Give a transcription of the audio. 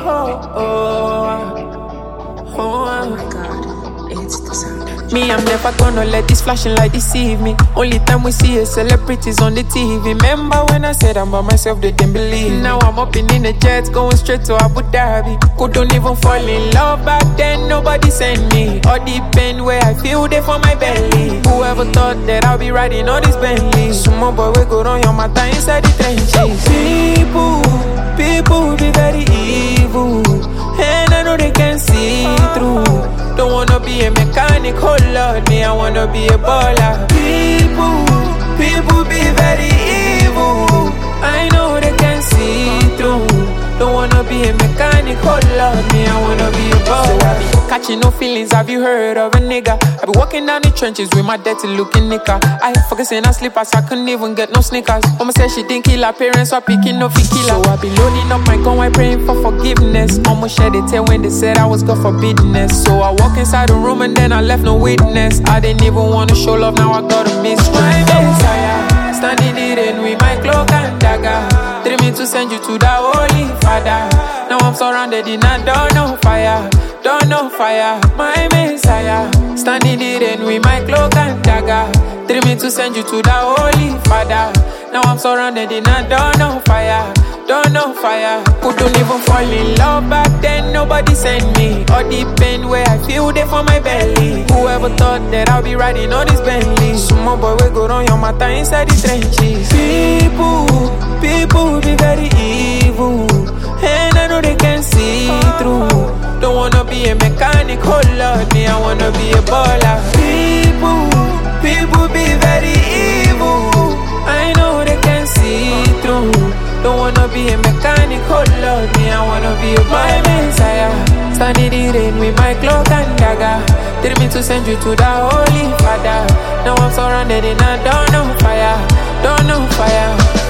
Oh my God, it's the sound. Me, I'm never gonna let this flashing light deceive me. Only time we see is celebrities on the TV. Remember when I said I'm by myself, they didn't believe. Now I'm up in the jets, going straight to Abu Dhabi. Couldn't even fall in love back then, nobody sent me. All the pain where I feel they for my belly. Whoever thought that I'll be riding all this Bentley? Some boy we go on your matter inside the trenches. People be very evil, and I know they can see through. Don't wanna be a mechanic, oh Lord, me, I wanna be a baller. People be very evil, I know they can see through. Don't wanna be a mechanic, oh Lord, me, I wanna be a baller. So I be catching no feelings, have you heard of a nigga? I be walking down the trenches with my dirty looking nigga. I focusing on slippers, I couldn't even get no sneakers. Mama said she didn't kill her parents, so I picking no killer. So I be loading up my gun, I praying for forgiveness. Almost shed a tear when they said I was God forbiddenness. So I walk inside the room and then I left no witness. I didn't even wanna show love, now I got a mistress. My Messiah, standing in the rain with my cloak and dagger. Tell me to send you to the Holy Father. Now I'm surrounded in a don't know fire. My Messiah, standing in the rain with my cloak and dagger. Tell me to send you to the Holy Father. Now I'm surrounded in a don't know fire. Couldn't even fall in love back then, nobody sent me. All the pain where I feel they for my belly. Whoever thought that I'll be riding all this Bentley? Some boy we go on your matter inside the trenches. People be very evil, and I know they can see through. Don't wanna be a mechanic, oh Lord, me, I wanna be a baller. People be very evil, I know they can see through. Don't wanna be a mechanic, oh Lord, me, I wanna be a my Messiah. Standing in the rain with my cloak and dagger. Tell me to send you to the Holy Father. Now I'm surrounded in a don't know fire.